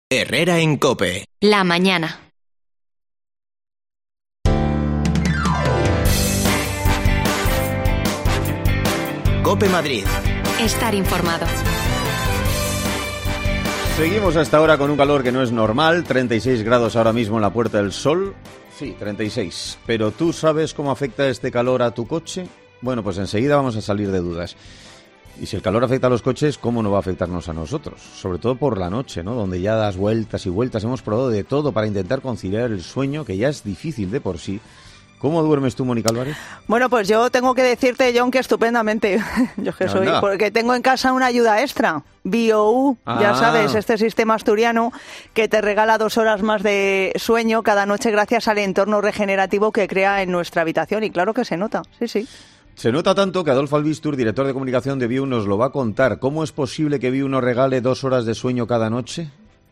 Herrera en COPE. La mañana. COPE Madrid. Estar informado. Seguimos hasta ahora con un calor que no es normal, 36 grados ahora mismo en la Puerta del Sol. Sí, 36. Pero ¿tú sabes cómo afecta este calor a tu coche? Bueno, pues enseguida vamos a salir de dudas. Y si el calor afecta a los coches, ¿cómo no va a afectarnos a nosotros? Sobre todo por la noche, ¿no? Donde ya das vueltas y vueltas. Hemos probado de todo para intentar conciliar el sueño, que ya es difícil de por sí. ¿Cómo duermes tú, Mónica Álvarez? Bueno, pues yo tengo que decirte, John, que estupendamente. Yo que soy, porque tengo en casa una ayuda extra. BOU, ya sabes, este sistema asturiano que te regala 2 horas más de sueño cada noche gracias al entorno regenerativo que crea en nuestra habitación. Y claro que se nota, sí. Se nota tanto que Adolfo Albistur, director de comunicación de BIU, nos lo va a contar. ¿Cómo es posible que BIU nos regale 2 horas de sueño cada noche?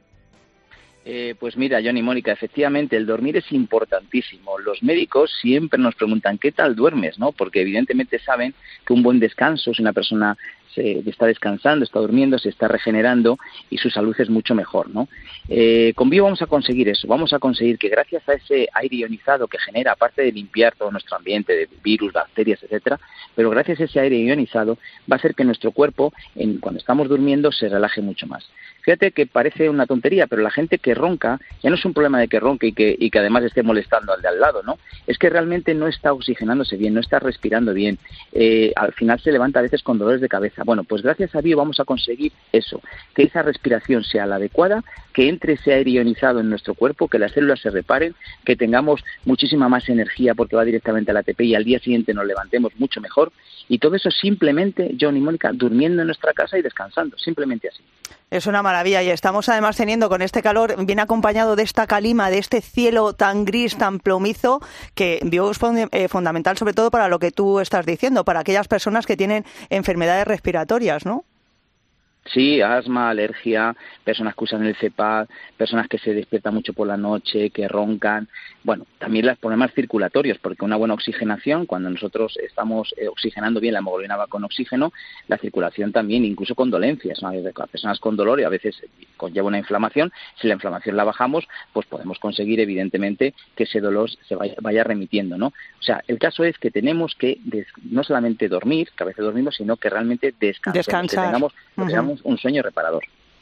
Pues mira, John y Mónica, efectivamente el dormir es importantísimo. Los médicos siempre nos preguntan ¿qué tal duermes?, ¿no? Porque evidentemente saben que un buen descanso, si una persona está descansando, está durmiendo, se está regenerando y su salud es mucho mejor, ¿no? Con BIO vamos a conseguir eso, vamos a conseguir que gracias a ese aire ionizado que genera, aparte de limpiar todo nuestro ambiente de virus, bacterias, etcétera, pero gracias a ese aire ionizado va a hacer que nuestro cuerpo, cuando estamos durmiendo, se relaje mucho más. Fíjate que parece una tontería, pero la gente que ronca, ya no es un problema de que ronque y que además esté molestando al de al lado, ¿no? Es que realmente no está oxigenándose bien, no está respirando bien. Al final se levanta a veces con dolores de cabeza. Bueno, pues gracias a BIO vamos a conseguir eso, que esa respiración sea la adecuada, que entre ese aire ionizado en nuestro cuerpo, que las células se reparen, que tengamos muchísima más energía porque va directamente al ATP y al día siguiente nos levantemos mucho mejor. Y todo eso simplemente, John y Mónica, durmiendo en nuestra casa y descansando, simplemente así. Es una maravilla y estamos además teniendo con este calor bien acompañado de esta calima, de este cielo tan gris, tan plomizo, que BIO es fundamental sobre todo para lo que tú estás diciendo, para aquellas personas que tienen enfermedades respiratorias, ¿no? Sí, asma, alergia, personas que usan el CPAP, personas que se despiertan mucho por la noche, que roncan. Bueno, también los problemas circulatorios, porque una buena oxigenación, cuando nosotros estamos oxigenando bien, la hemoglobina va con oxígeno, la circulación también, incluso con dolencias, ¿no? Personas con dolor y a veces conlleva una inflamación. Si la inflamación la bajamos, pues podemos conseguir evidentemente que ese dolor se vaya remitiendo, ¿no? O sea, el caso es que tenemos que no solamente dormir, que a veces dormimos, sino que realmente descansar. Que tengamos un sueño reparador.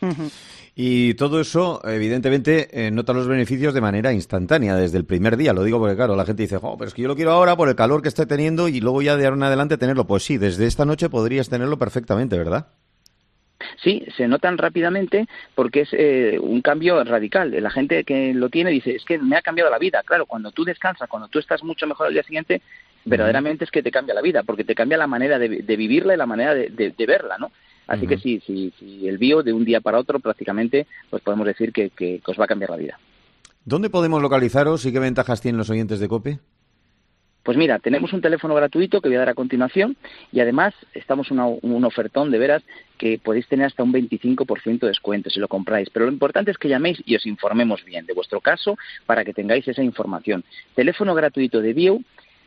Y todo eso, evidentemente, nota los beneficios de manera instantánea, desde el primer día. Lo digo porque, claro, la gente dice, pero es que yo lo quiero ahora por el calor que esté teniendo y luego ya de ahora en adelante tenerlo. Pues sí, desde esta noche podrías tenerlo perfectamente, ¿verdad? Sí, se notan rápidamente porque es un cambio radical. La gente que lo tiene dice, es que me ha cambiado la vida. Claro, cuando tú descansas, cuando tú estás mucho mejor al día siguiente, verdaderamente es que te cambia la vida, porque te cambia la manera de vivirla y la manera de verla, ¿no? Así que sí, el BIO de un día para otro prácticamente, pues podemos decir que os va a cambiar la vida. ¿Dónde podemos localizaros y qué ventajas tienen los oyentes de COPE? Pues mira, tenemos un teléfono gratuito que voy a dar a continuación y además estamos un ofertón de veras que podéis tener hasta un 25% de descuento si lo compráis. Pero lo importante es que llaméis y os informemos bien de vuestro caso para que tengáis esa información. Teléfono gratuito de BIO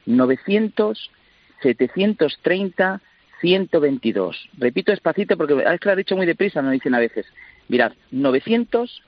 900 730 122. Repito despacito porque es que lo he dicho muy deprisa, me dicen a veces. Mirad, 900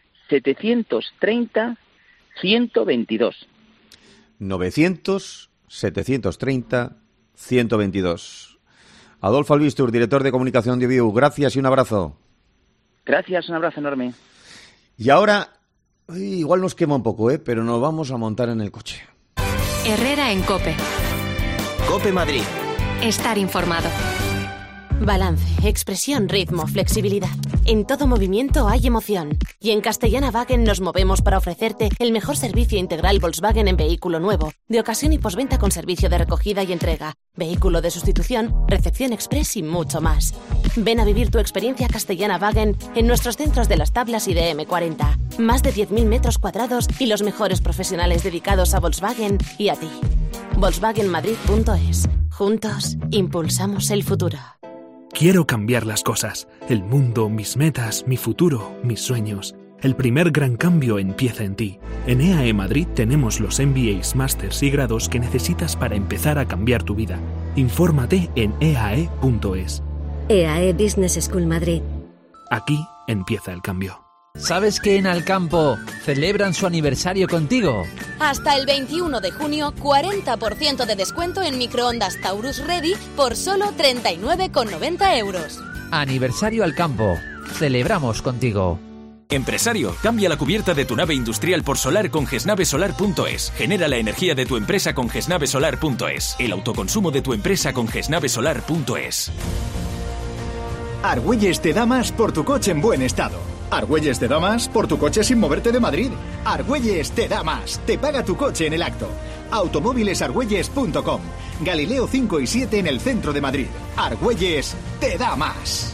730 122. 900 730 122. Adolfo Albistur, director de comunicación de BIU, gracias y un abrazo. Gracias, un abrazo enorme. Y ahora, igual nos quema un poco, pero nos vamos a montar en el coche. Herrera en COPE. COPE Madrid. Estar informado. Balance, expresión, ritmo, flexibilidad. En todo movimiento hay emoción. Y en Castellana-Wagen nos movemos para ofrecerte el mejor servicio integral Volkswagen en vehículo nuevo, de ocasión y postventa con servicio de recogida y entrega, vehículo de sustitución, recepción express y mucho más. Ven a vivir tu experiencia Castellana-Wagen en nuestros centros de Las Tablas y de M40. Más de 10.000 metros cuadrados y los mejores profesionales dedicados a Volkswagen y a ti. Volkswagenmadrid.es. Juntos, impulsamos el futuro. Quiero cambiar las cosas, el mundo, mis metas, mi futuro, mis sueños. El primer gran cambio empieza en ti. En EAE Madrid tenemos los MBAs, másters y grados que necesitas para empezar a cambiar tu vida. Infórmate en eae.es. EAE Business School Madrid. Aquí empieza el cambio. ¿Sabes que en Alcampo celebran su aniversario contigo? Hasta el 21 de junio, 40% de descuento en microondas Taurus Ready por solo 39,90 euros. Aniversario Alcampo. Celebramos contigo. Empresario, cambia la cubierta de tu nave industrial por solar con gesnavesolar.es. Genera la energía de tu empresa con gesnavesolar.es. El autoconsumo de tu empresa con gesnavesolar.es. Argüelles te da más por tu coche en buen estado. Argüelles te da más por tu coche sin moverte de Madrid. Argüelles te da más. Te paga tu coche en el acto. Automóvilesargüelles.com. Galileo 5 y 7 en el centro de Madrid. Argüelles te da más.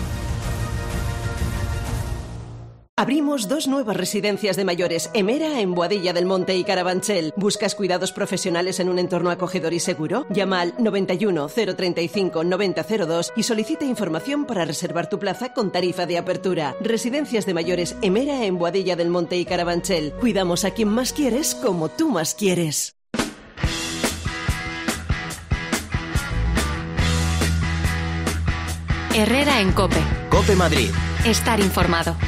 Abrimos 2 nuevas residencias de mayores, Emera en Boadilla del Monte y Carabanchel. ¿Buscas cuidados profesionales en un entorno acogedor y seguro? Llama al 91 035 9002 y solicita información para reservar tu plaza con tarifa de apertura. Residencias de mayores Emera en Boadilla del Monte y Carabanchel. Cuidamos a quien más quieres como tú más quieres. Herrera en COPE. COPE Madrid. Estar informado.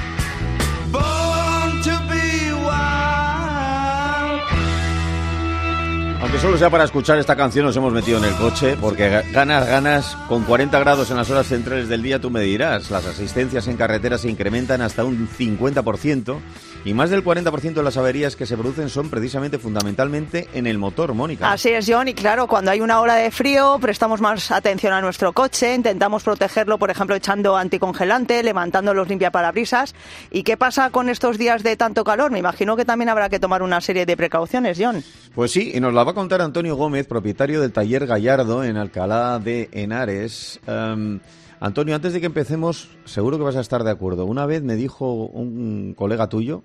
Aunque solo sea para escuchar esta canción, nos hemos metido en el coche, porque ganas, con 40 grados en las horas centrales del día, tú me dirás, las asistencias en carretera se incrementan hasta un 50%, y más del 40% de las averías que se producen son precisamente, fundamentalmente, en el motor, Mónica. Así es, John, y claro, cuando hay una ola de frío, prestamos más atención a nuestro coche, intentamos protegerlo, por ejemplo, echando anticongelante, levantando los limpiaparabrisas. ¿Y qué pasa con estos días de tanto calor? Me imagino que también habrá que tomar una serie de precauciones, John. Pues sí, y nos la va a contar Antonio Gómez, propietario del taller Gallardo en Alcalá de Henares. Antonio, antes de que empecemos, seguro que vas a estar de acuerdo. Una vez me dijo un colega tuyo,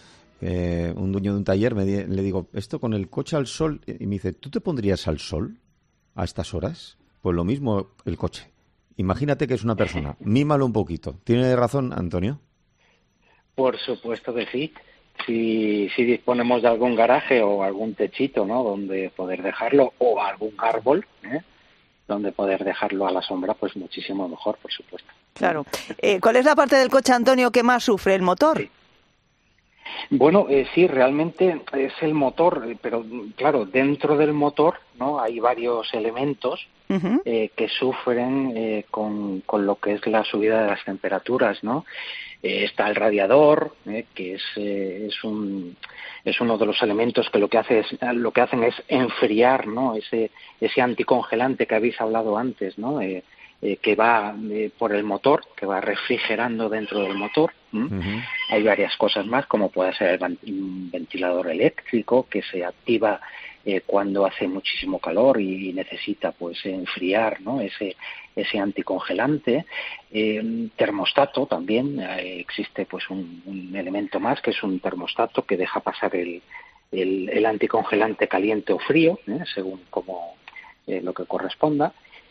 un dueño de un taller, le digo, esto con el coche al sol, y me dice, ¿tú te pondrías al sol a estas horas? Pues lo mismo el coche. Imagínate que es una persona, mímalo un poquito. ¿Tiene razón, Antonio? Por supuesto que sí. Si disponemos de algún garaje o algún techito, ¿no?, donde poder dejarlo, o algún árbol, donde poder dejarlo a la sombra, pues muchísimo mejor, por supuesto. Claro. ¿Cuál es la parte del coche, Antonio, que más sufre? ¿El motor? Sí. Bueno, sí, realmente es el motor, pero claro, dentro del motor, ¿no?, hay varios elementos que sufren con lo que es la subida de las temperaturas, ¿no? Está el radiador, que es uno de los elementos que lo que hacen es enfriar, ¿no?, ese anticongelante que habéis hablado antes, ¿no?, que va por el motor, que va refrigerando dentro del motor. Hay varias cosas más, como puede ser un ventilador eléctrico que se activa cuando hace muchísimo calor y necesita pues enfriar, ¿no?, ese anticongelante. Termostato también, existe pues un elemento más, que es un termostato que deja pasar el anticongelante caliente o frío, según como lo que corresponda.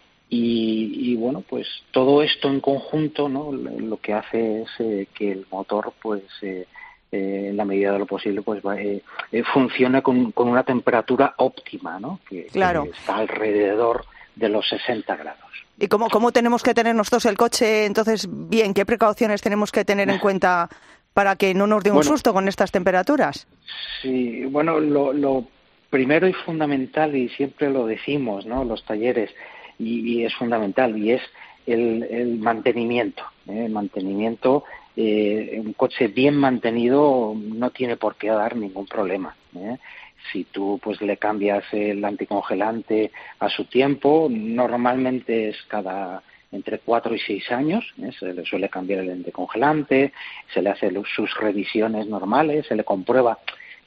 Y bueno, pues todo esto en conjunto, ¿no?, lo que hace es que el motor pues en la medida de lo posible pues funcione con una temperatura óptima, ¿no?, que está alrededor de los 60 grados. ¿Y cómo tenemos que tener nosotros el coche entonces bien? ¿Qué precauciones tenemos que tener en cuenta para que no nos dé un susto con estas temperaturas? Sí, bueno, lo primero y fundamental, y siempre lo decimos, ¿no?, los talleres, y es fundamental, y es el mantenimiento. El mantenimiento, un coche bien mantenido no tiene por qué dar ningún problema. Si tú pues le cambias el anticongelante a su tiempo, normalmente es entre 4 y 6 años, se le suele cambiar el anticongelante, se le hace sus revisiones normales, se le comprueba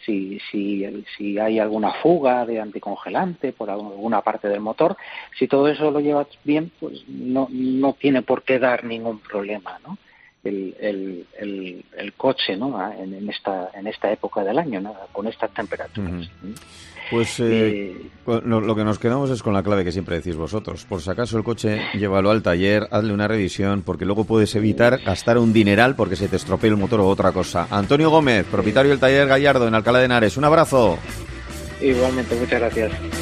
si hay alguna fuga de anticongelante por alguna parte del motor. Si todo eso lo llevas bien, pues no tiene por qué dar ningún problema, ¿no?, el coche, ¿no?, en esta época del año, ¿no?, con estas temperaturas. Pues lo que nos quedamos es con la clave que siempre decís vosotros. Por si acaso el coche, llévalo al taller, hazle una revisión, porque luego puedes evitar gastar un dineral porque se te estropee el motor o otra cosa. Antonio Gómez, propietario del taller Gallardo en Alcalá de Henares. Un abrazo. Igualmente, muchas gracias.